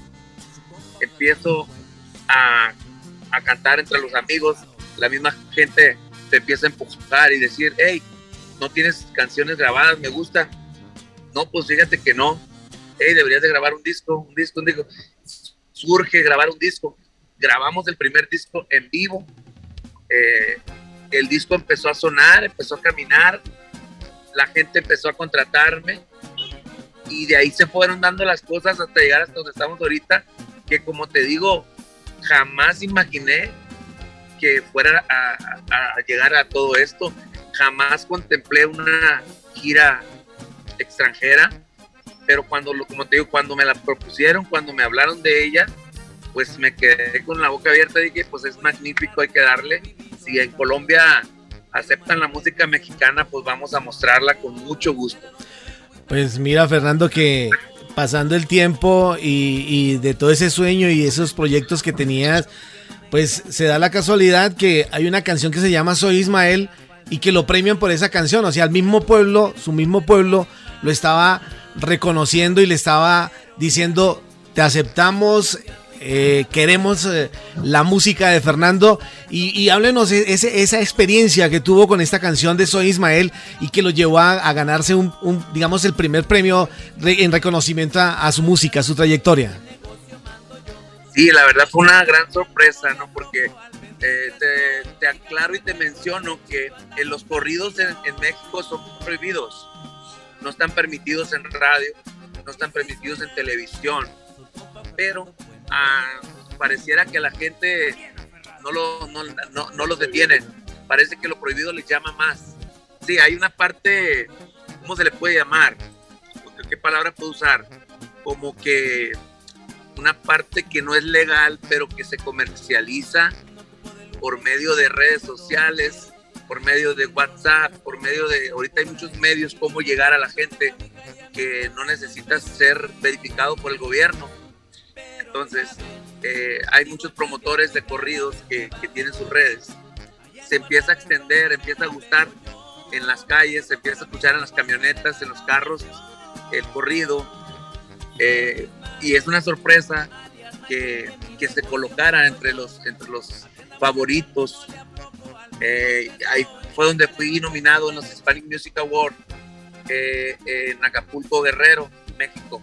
[SPEAKER 16] empiezo a, a cantar entre los amigos, la misma gente te empieza a empujar y decir, hey, ¿no tienes canciones grabadas? Me gusta. No, pues fíjate que no. Hey, deberías de grabar un disco, un disco, un disco. Surge grabar un disco. Grabamos el primer disco en vivo. Eh, el disco empezó a sonar, empezó a caminar. La gente empezó a contratarme. Y de ahí se fueron dando las cosas hasta llegar hasta donde estamos ahorita. Que como te digo, jamás imaginé que fuera a, a, a llegar a todo esto. Jamás contemplé una gira extranjera, pero cuando, como te digo, cuando me la propusieron, cuando me hablaron de ella, pues me quedé con la boca abierta y dije, pues es magnífico, hay que darle. Si en Colombia aceptan la música mexicana, pues vamos a mostrarla con mucho gusto.
[SPEAKER 9] Pues mira, Fernando, que pasando el tiempo y, y de todo ese sueño y esos proyectos que tenías, pues se da la casualidad que hay una canción que se llama Soy Ismael y que lo premian por esa canción. O sea, el mismo pueblo, su mismo pueblo lo estaba reconociendo y le estaba diciendo, te aceptamos, eh, queremos eh, la música de Fernando. Y, y háblenos ese, esa experiencia que tuvo con esta canción de Soy Ismael y que lo llevó a, a ganarse un, un, digamos, el primer premio re, en reconocimiento a, a su música, a su trayectoria.
[SPEAKER 16] Sí, la verdad fue una gran sorpresa, ¿no? Porque eh, te, te aclaro y te menciono que en los corridos en, en México son prohibidos. No están permitidos en radio, no están permitidos en televisión. Pero ah, pareciera que la gente no, lo, no, no, no los detiene. Parece que lo prohibido les llama más. Sí, hay una parte, ¿cómo se le puede llamar? ¿Qué palabra puedo usar? Como que una parte que no es legal, pero que se comercializa por medio de redes sociales, por medio de WhatsApp, por medio de... Ahorita hay muchos medios cómo llegar a la gente que no necesitas ser verificado por el gobierno. Entonces, eh, hay muchos promotores de corridos que, que tienen sus redes. Se empieza a extender, empieza a gustar en las calles, se empieza a escuchar en las camionetas, en los carros, el corrido. Eh, y es una sorpresa que, que se colocara entre los, entre los favoritos. Eh, ahí fue donde fui nominado en los Hispanic Music Awards eh, en Acapulco, Guerrero, México.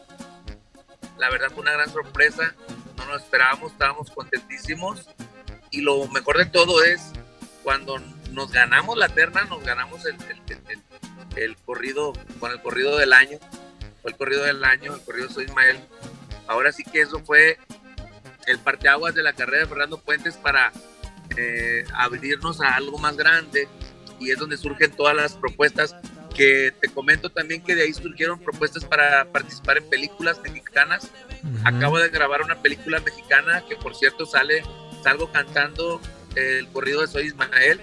[SPEAKER 16] La verdad fue una gran sorpresa, no nos esperábamos, estábamos contentísimos y lo mejor de todo es cuando nos ganamos la terna, nos ganamos el, el, el, el corrido, con el corrido del año, fue el corrido del año, el corrido Soy Ismael. Ahora sí que eso fue el parteaguas de la carrera de Fernando Puentes para eh, abrirnos a algo más grande, y es donde surgen todas las propuestas que te comento también, que de ahí surgieron propuestas para participar en películas mexicanas. Uh-huh. Acabo de grabar una película mexicana que, por cierto, sale, salgo cantando el corrido de Soy Ismael.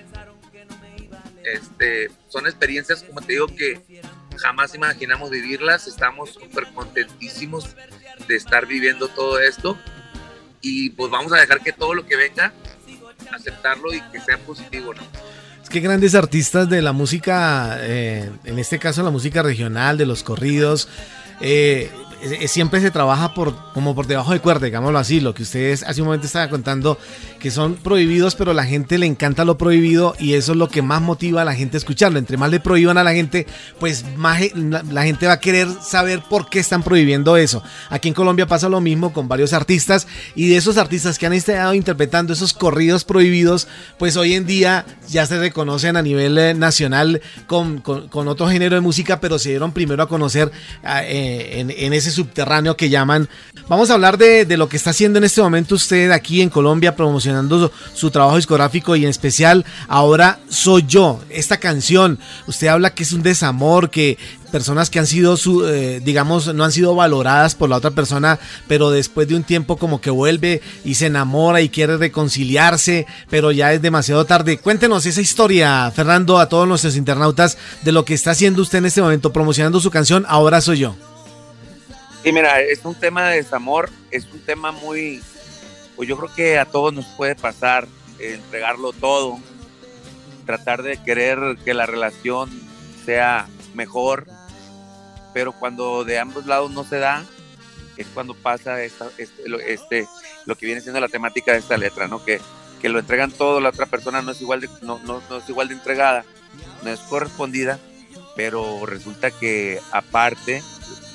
[SPEAKER 16] Este, son experiencias, como te digo, que jamás imaginamos vivirlas. Estamos súper contentísimos de estar viviendo todo esto y pues vamos a dejar que todo lo que venga, aceptarlo y que sea positivo, ¿no?
[SPEAKER 9] qué grandes artistas de la música, eh, en este caso la música regional, de los corridos. Eh, eh, siempre se trabaja por como por debajo de cuerda, digámoslo así, lo que ustedes hace un momento estaban contando, que son prohibidos, pero a la gente le encanta lo prohibido y eso es lo que más motiva a la gente a escucharlo. Entre más le prohíban a la gente, pues más la, la gente va a querer saber por qué están prohibiendo eso. Aquí en Colombia pasa lo mismo con varios artistas, y de esos artistas que han estado interpretando esos corridos prohibidos, pues hoy en día ya se reconocen a nivel eh, nacional con, con, con otro género de música, pero se dieron primero a conocer eh, en, en ese subterráneo que llaman. Vamos a hablar de, de lo que está haciendo en este momento usted aquí en Colombia, promocionando su, su trabajo discográfico, y en especial Ahora Soy Yo, esta canción. Usted habla que es un desamor, que personas que han sido, su, eh, digamos, no han sido valoradas por la otra persona, pero después de un tiempo como que vuelve y se enamora y quiere reconciliarse, pero ya es demasiado tarde. Cuéntenos esa historia, Fernando, a todos nuestros internautas, de lo que está haciendo usted en este momento, promocionando su canción Ahora Soy Yo.
[SPEAKER 16] Sí, mira, es un tema de desamor, es un tema muy, pues yo creo que a todos nos puede pasar, eh, entregarlo todo, tratar de querer que la relación sea mejor, pero cuando de ambos lados no se da, es cuando pasa esta, este, lo, este, lo que viene siendo la temática de esta letra, ¿no? Que, que lo entregan todo, la otra persona no es igual de, no, no, no es igual de entregada, no es correspondida, pero resulta que aparte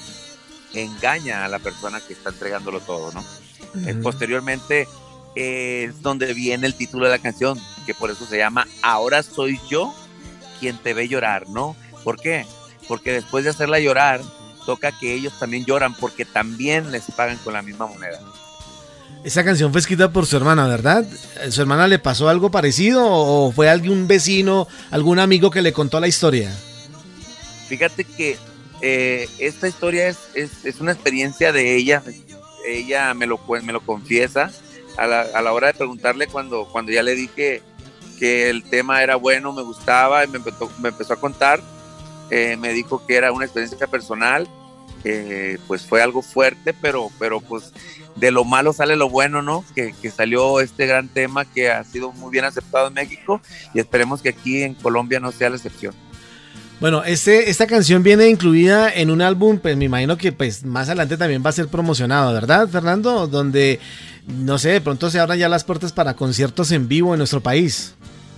[SPEAKER 16] engaña a la persona que está entregándolo todo, ¿no? Uh-huh. Eh, posteriormente eh, es donde viene el título de la canción, que por eso se llama Ahora Soy Yo Quien Te Ve Llorar, ¿no? ¿Por qué? Porque después de hacerla llorar, toca que ellos también lloran, porque también les pagan con la misma moneda.
[SPEAKER 9] Esa canción fue escrita por su hermana, ¿verdad? ¿Su hermana le pasó algo parecido o fue algún vecino, algún amigo que le contó la historia?
[SPEAKER 16] Fíjate que Eh, esta historia es, es, es una experiencia de ella. Ella me lo, me lo confiesa a la, a la hora de preguntarle cuando, cuando ya le dije que el tema era bueno, me gustaba, y me empezó, me empezó a contar. Eh, me dijo que era una experiencia personal, eh, pues fue algo fuerte, pero, pero pues de lo malo sale lo bueno, ¿no? Que, que salió este gran tema que ha sido muy bien aceptado en México, y esperemos que aquí en Colombia no sea la excepción.
[SPEAKER 9] Bueno, este, esta canción viene incluida en un álbum, pues me imagino que pues más adelante también va a ser promocionado, ¿verdad, Fernando? Donde, no sé, de pronto se abran ya las puertas para conciertos en vivo en nuestro país.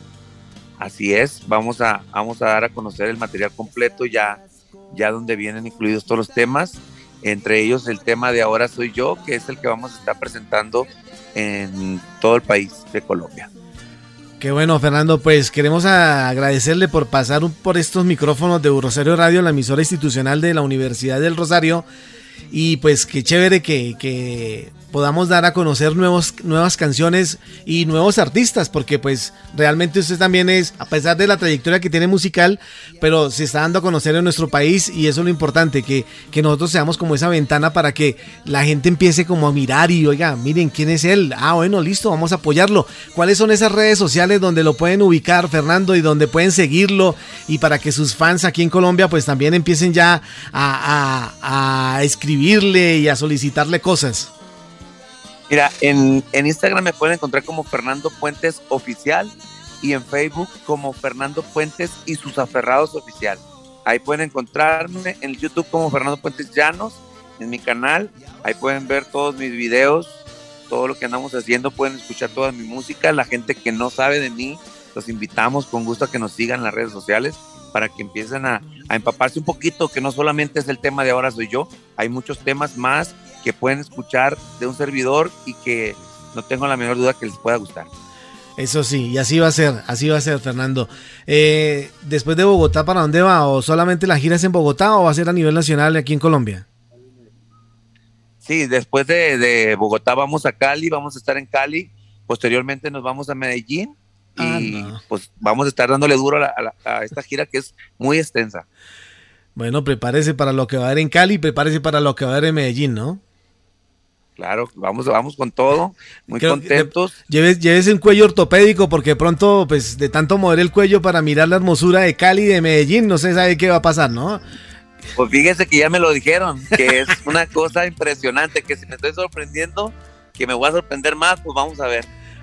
[SPEAKER 16] Así es, vamos a, vamos a dar a conocer el material completo, ya, ya donde vienen incluidos todos los temas, entre ellos el tema de Ahora Soy Yo, que es el que vamos a estar presentando en todo el país de Colombia.
[SPEAKER 9] Qué bueno, Fernando, pues queremos agradecerle por pasar por estos micrófonos de Rosario Radio, la emisora institucional de la Universidad del Rosario, y pues qué chévere que, que podamos dar a conocer nuevos, nuevas canciones y nuevos artistas, porque pues realmente usted también es, a pesar de la trayectoria que tiene musical, pero se está dando a conocer en nuestro país, y eso es lo importante, que, que nosotros seamos como esa ventana para que la gente empiece como a mirar y oiga, miren quién es él, ah bueno, listo, vamos a apoyarlo. ¿Cuáles son esas redes sociales donde lo pueden ubicar, Fernando, y donde pueden seguirlo, y para que sus fans aquí en Colombia pues también empiecen ya a, a, a escribirle y a solicitarle cosas?
[SPEAKER 16] Mira, en, en Instagram me pueden encontrar como Fernando Puentes Oficial, y en Facebook como Fernando Puentes y sus aferrados Oficial. Ahí pueden encontrarme, en YouTube como Fernando Puentes Llanos, en mi canal. Ahí pueden ver todos mis videos, todo lo que andamos haciendo, pueden escuchar toda mi música. La gente que no sabe de mí, los invitamos con gusto a que nos sigan en las redes sociales para que empiecen a, a empaparse un poquito, que no solamente es el tema de Ahora Soy Yo, hay muchos temas más que pueden escuchar de un servidor y que no tengo la menor duda que les pueda gustar.
[SPEAKER 9] Eso sí, y así va a ser, así va a ser, Fernando. Eh, después de Bogotá, ¿para dónde va? ¿O solamente la gira es en Bogotá o va a ser a nivel nacional aquí en Colombia?
[SPEAKER 16] Sí, después de, de Bogotá vamos a Cali, vamos a estar en Cali, posteriormente nos vamos a Medellín, y ah, no. pues vamos a estar dándole duro a, la, a, la, a esta gira que es muy extensa.
[SPEAKER 9] Bueno, prepárese para lo que va a haber en Cali, prepárese para lo que va a haber en Medellín, ¿no?
[SPEAKER 16] Claro, vamos, vamos con todo, muy Creo contentos.
[SPEAKER 9] Lleves, lleves un cuello ortopédico, porque pronto, pues, de tanto mover el cuello para mirar la hermosura de Cali y de Medellín, no se sabe qué va a pasar, ¿no?
[SPEAKER 16] Pues fíjese que ya me lo dijeron, que es una cosa impresionante, que si me estoy sorprendiendo, que me voy a sorprender más, pues vamos a ver.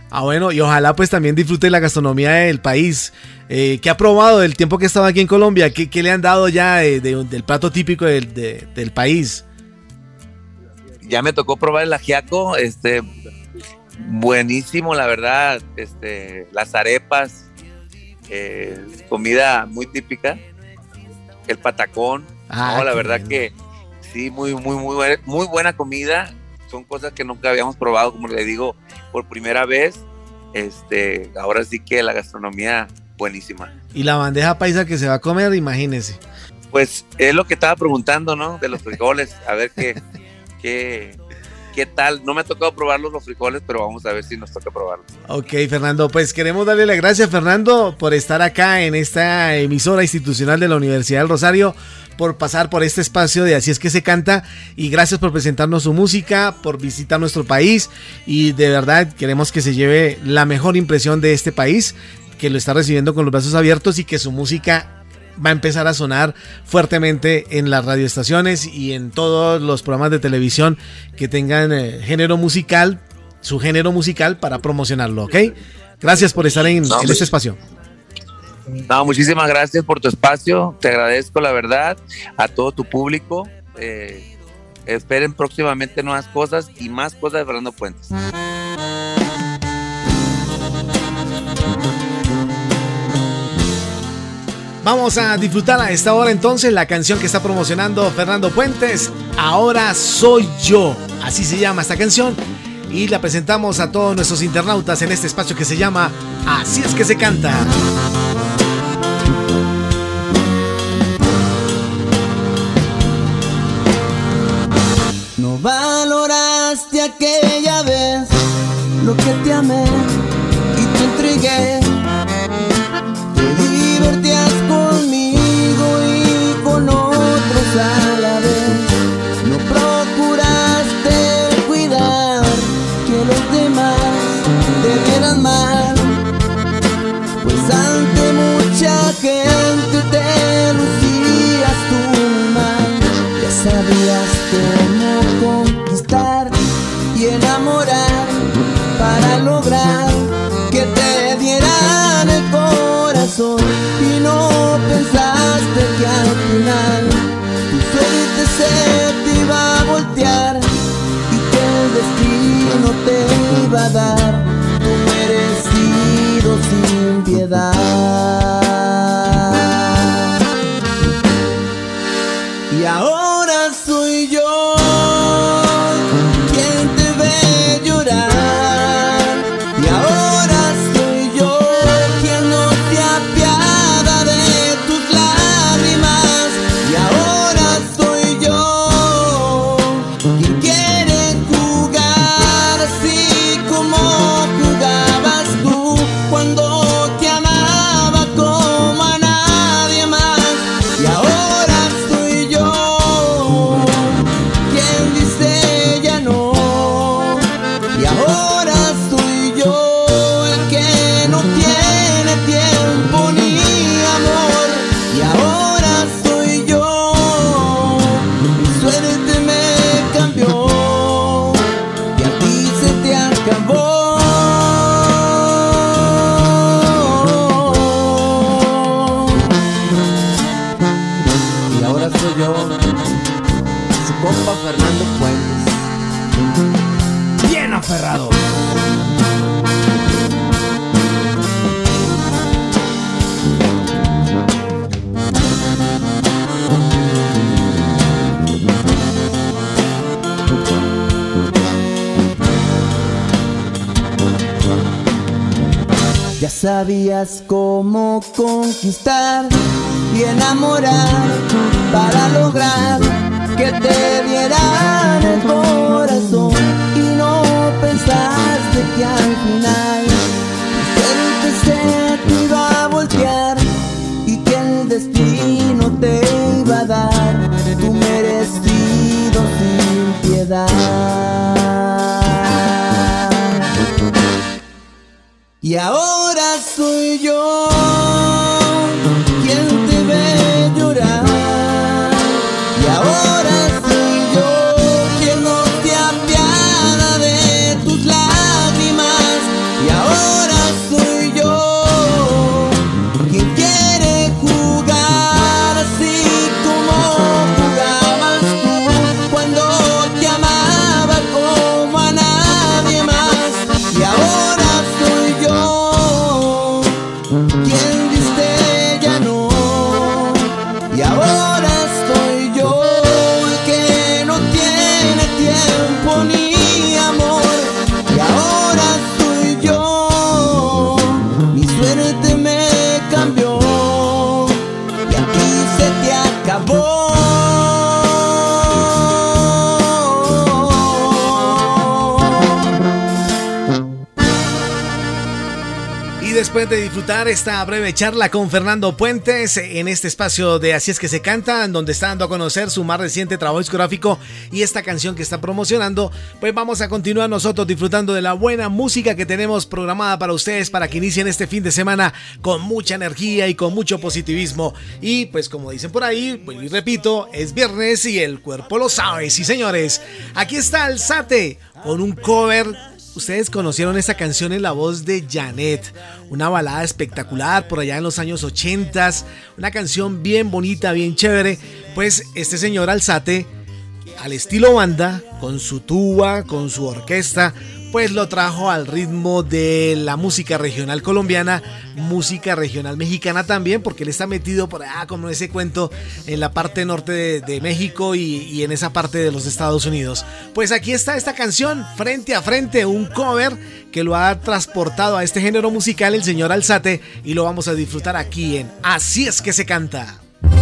[SPEAKER 9] Ah, bueno, y ojalá pues también disfrute la gastronomía del país. Eh, ¿Qué ha probado del tiempo que ha estado aquí en Colombia? ¿Qué, qué le han dado ya de, de, del plato típico del, de, del país?
[SPEAKER 16] Ya me tocó probar el ajiaco, este, buenísimo, la verdad, este, las arepas, eh, comida muy típica, el patacón,
[SPEAKER 9] ah,
[SPEAKER 16] no, la verdad bueno. que sí, muy, muy, muy, buena, muy buena comida, son cosas que nunca habíamos probado, como le digo, por primera vez, este, ahora sí que la gastronomía buenísima.
[SPEAKER 9] Y la bandeja paisa que se va a comer, imagínese.
[SPEAKER 16] Pues es lo que estaba preguntando, ¿no? De los frijoles, a ver qué... ¿Qué, ¿Qué tal? No me ha tocado probarlos los frijoles, pero vamos a ver si nos toca probarlos.
[SPEAKER 9] Ok, Fernando, pues queremos darle las gracias, Fernando, por estar acá en esta emisora institucional de la Universidad del Rosario, por pasar por este espacio de Así es que se canta, y gracias por presentarnos su música, por visitar nuestro país, y de verdad queremos que se lleve la mejor impresión de este país, que lo está recibiendo con los brazos abiertos y que su música va a empezar a sonar fuertemente en las radioestaciones y en todos los programas de televisión que tengan eh, género musical, su género musical, para promocionarlo, ¿ok? Gracias por estar en, no, en este espacio.
[SPEAKER 16] No, muchísimas gracias por tu espacio, te agradezco la verdad, a todo tu público, eh, esperen próximamente nuevas cosas y más cosas de Fernando Puentes.
[SPEAKER 9] Vamos a disfrutar a esta hora entonces la canción que está promocionando Fernando Puentes, Ahora Soy Yo. Así se llama esta canción y la presentamos a todos nuestros internautas en este espacio que se llama Así es que se canta.
[SPEAKER 11] No valoraste aquella vez lo que te amé y te entregué. Te divertías conmigo y con otros a la vez. No procuraste cuidar que los demás te vieran mal, pues ante mucha gente te lucías tú mal. Ya sabías cómo conquistar y enamorar para lograr que te dieran el corazón, y no pensaste que al final tu suerte se te iba a voltear y que el destino te iba a dar tu merecido sin piedad. Y ahora soy yo quien te ve llorar, y ahora soy yo quien no te apiada de tus lágrimas, y ahora soy yo quien quiere jugar así como jugabas tú cuando te amaba como a nadie más. Y ahora soy yo quien dice ya no, y ahora soy yo el que no tiene tiempo ni amor, y ahora soy yo, mi suerte me cambió y a ti se te acabó. Y ahora soy yo, su compa Fernando Puentes, bien aferrado. Ya sabías cómo conquistar y enamorar para lograr que te dieran el corazón, y no pensaste que al final tu suerte se te iba a voltear y que el destino te iba a dar tu merecido sin piedad. Y ahora soy yo quien te ve llorar, y ahora soy yo quien no te apiada de tus lágrimas, y ahora
[SPEAKER 9] Y después de disfrutar esta breve charla con Fernando Puentes en este espacio de Así es que se canta, en donde está dando a conocer su más reciente trabajo discográfico y esta canción que está promocionando, pues vamos a continuar nosotros disfrutando de la buena música que tenemos programada para ustedes para que inicien este fin de semana con mucha energía y con mucho positivismo. Y pues como dicen por ahí, pues y repito, es viernes y el cuerpo lo sabe. Sí, señores, aquí está Alzate con un cover. Ustedes conocieron esta canción en la voz de Janet, una balada espectacular por allá en los años ochenta, una canción bien bonita, bien chévere. Pues este señor Alzate, al estilo banda, con su tuba, con su orquesta, pues lo trajo al ritmo de la música regional colombiana, música regional mexicana también, porque él está metido por allá como ese cuento en la parte norte de, de México y, y en esa parte de los Estados Unidos. Pues aquí está esta canción, Frente a Frente, un cover que lo ha transportado a este género musical el señor Alzate y lo vamos a disfrutar aquí en Así es que se canta.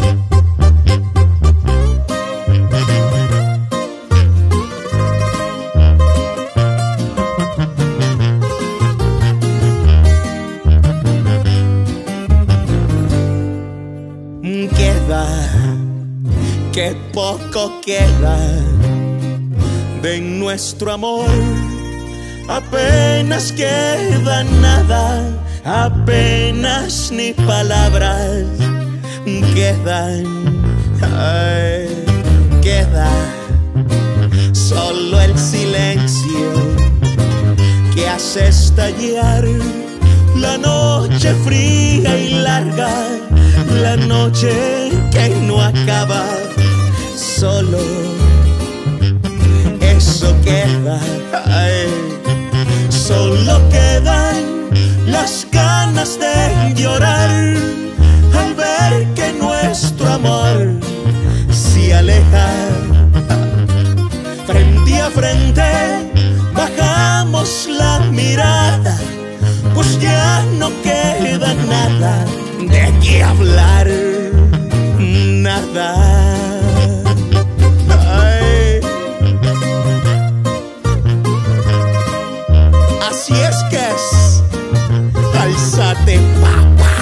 [SPEAKER 10] Que poco queda de nuestro amor, apenas queda nada, apenas ni palabras quedan, ay, queda solo el silencio que hace estallar la noche fría y larga, la noche que no acaba. Solo eso queda, ay, solo quedan las ganas de llorar al ver que nuestro amor se aleja. Frente a frente bajamos la mirada, pues ya no queda nada de qué hablar, nada. Ay. Así es que es, alzate, papá.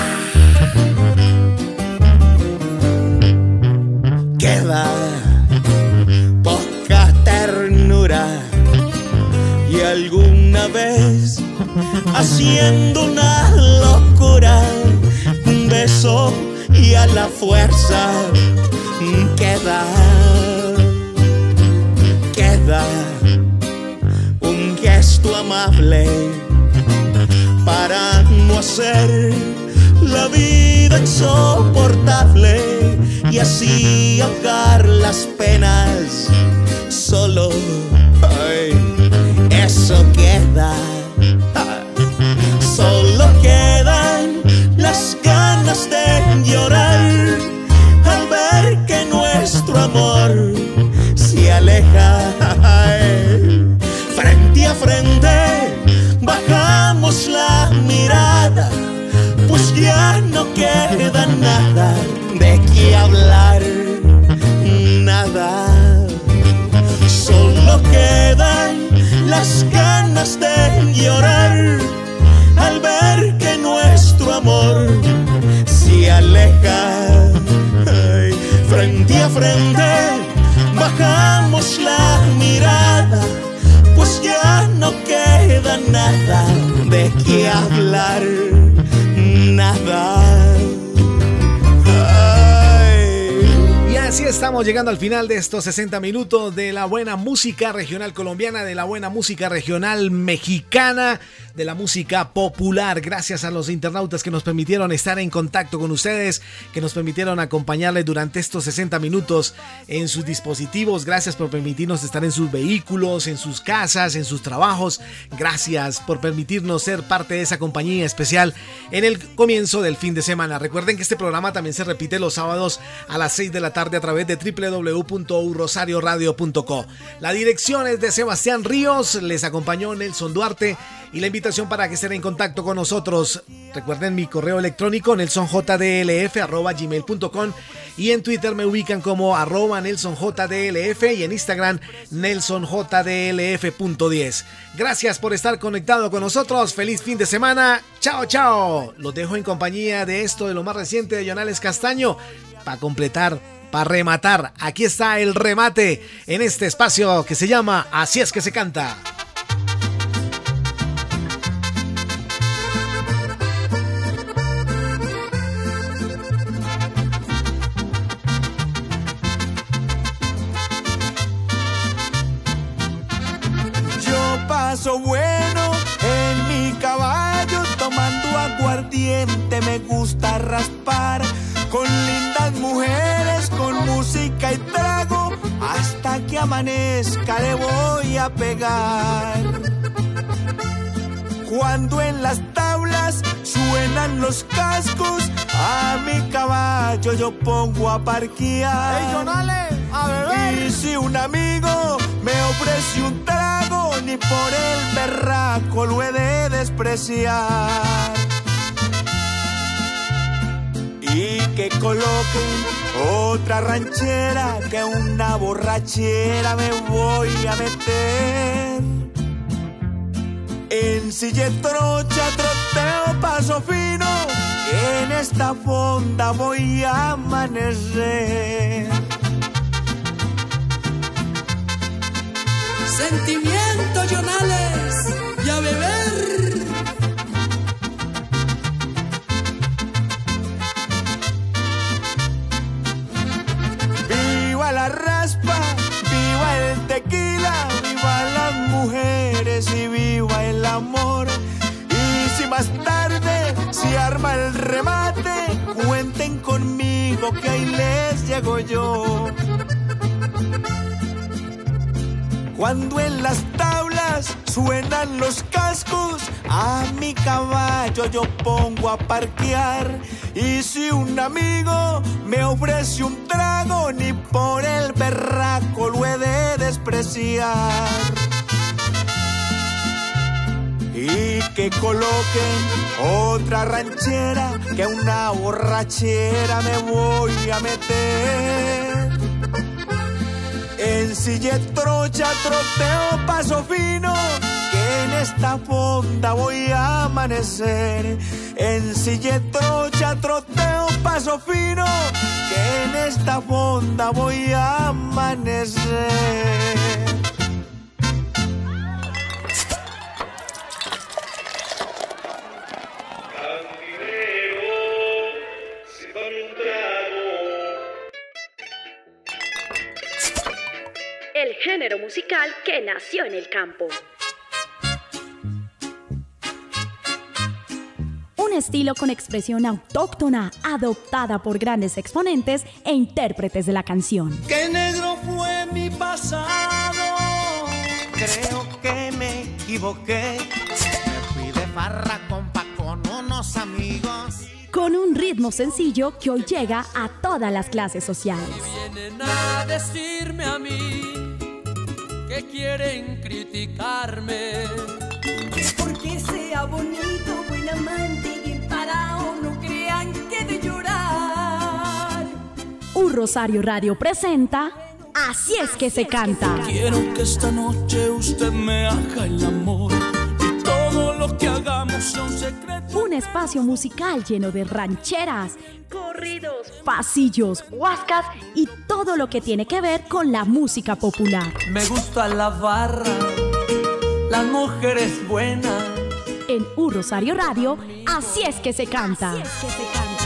[SPEAKER 10] Queda poca ternura y alguna vez haciendo una locura, un beso y a la fuerza queda, queda un gesto amable para no hacer la vida insoportable y así ahogar las penas. Solo, ay, eso queda. Solo quedan las ganas de llorar al ver que nuestro amor se aleja. Frente a frente bajamos la mirada, pues ya no queda nada de qué hablar, nada. Solo quedan las ganas de llorar al ver que nuestro amor se aleja. Ay, frente a frente bajamos la mirada, pues ya no queda nada de qué hablar, nada.
[SPEAKER 9] Y así estamos llegando al final de estos sesenta minutos de la buena música regional colombiana, de la buena música regional mexicana, de la música popular. Gracias a los internautas que nos permitieron estar en contacto con ustedes, que nos permitieron acompañarles durante estos sesenta minutos en sus dispositivos. Gracias por permitirnos estar en sus vehículos, en sus casas, en sus trabajos. Gracias por permitirnos ser parte de esa compañía especial en el comienzo del fin de semana. Recuerden que este programa también se repite los sábados a las seis de la tarde a través de doble u doble u doble u punto u rosario radio punto co. La dirección es de Sebastián Ríos, les acompañó Nelson Duarte y la invitación invitación para que estén en contacto con nosotros. Recuerden mi correo electrónico nelson j d l f arroba gmail punto com y en Twitter me ubican como arroba nelson j d l f y en Instagram nelson j d l f punto diez. Gracias por estar conectado con nosotros. Feliz fin de semana. Chao, chao. Los dejo en compañía de esto de lo más reciente de Jonales Castaño para completar, para rematar. Aquí está el remate en este espacio que se llama Así es que se canta.
[SPEAKER 12] Paso bueno en mi caballo tomando aguardiente, me gusta raspar con lindas mujeres, con música y trago, hasta que amanezca le voy a pegar. Cuando en las tablas suenan los cascos, a mi caballo yo pongo a parquear.
[SPEAKER 3] ¡Ey, Jonale, a beber!
[SPEAKER 12] Y si un amigo me ofrece un trago, ni por el berraco lo he de despreciar. Y que coloquen otra ranchera, que una borrachera me voy a meter. En silla trocha, troteo, paso fino, que en esta fonda voy a amanecer.
[SPEAKER 4] Sentimiento, Jonales, y a beber.
[SPEAKER 12] Viva la raspa, viva el tequila, viva las mujeres y viva el amor. Y si más tarde se arma el remate, cuenten conmigo que ahí les llego yo. Cuando en las tablas suenan los cascos, a mi caballo yo pongo a parquear. Y si un amigo me ofrece un trago, ni por el berraco lo he de despreciar. Y que coloquen otra ranchera, que una borrachera me voy a meter. En silla trocha, troteo, paso fino, que en esta fonda voy a amanecer. En silla trocha, troteo, paso fino, que en esta fonda voy a amanecer.
[SPEAKER 1] El género musical que nació en el campo.
[SPEAKER 2] Un estilo con expresión autóctona, adoptada por grandes exponentes e intérpretes de la canción.
[SPEAKER 3] ¡Qué negro fue mi pasado! Creo que me equivoqué. Me fui de farra, compa, con unos amigos.
[SPEAKER 2] Con un ritmo sencillo que hoy llega a todas las clases sociales.
[SPEAKER 4] Vienen a decirme a mí que quieren criticarme.
[SPEAKER 17] Porque sea bonito, buen amante y bien parado, no crean que de llorar.
[SPEAKER 2] Un Rosario Radio presenta Así es que se canta.
[SPEAKER 15] Quiero que esta noche usted me haga el amor y todo lo que hagamos sea un secreto.
[SPEAKER 2] Un espacio musical lleno de rancheras, corridos, pasillos, huascas y todo lo que tiene que ver con la música popular.
[SPEAKER 14] Me gusta la barra, las mujeres buenas.
[SPEAKER 2] En Un Rosario Radio, Así es que se canta. Así es que se canta.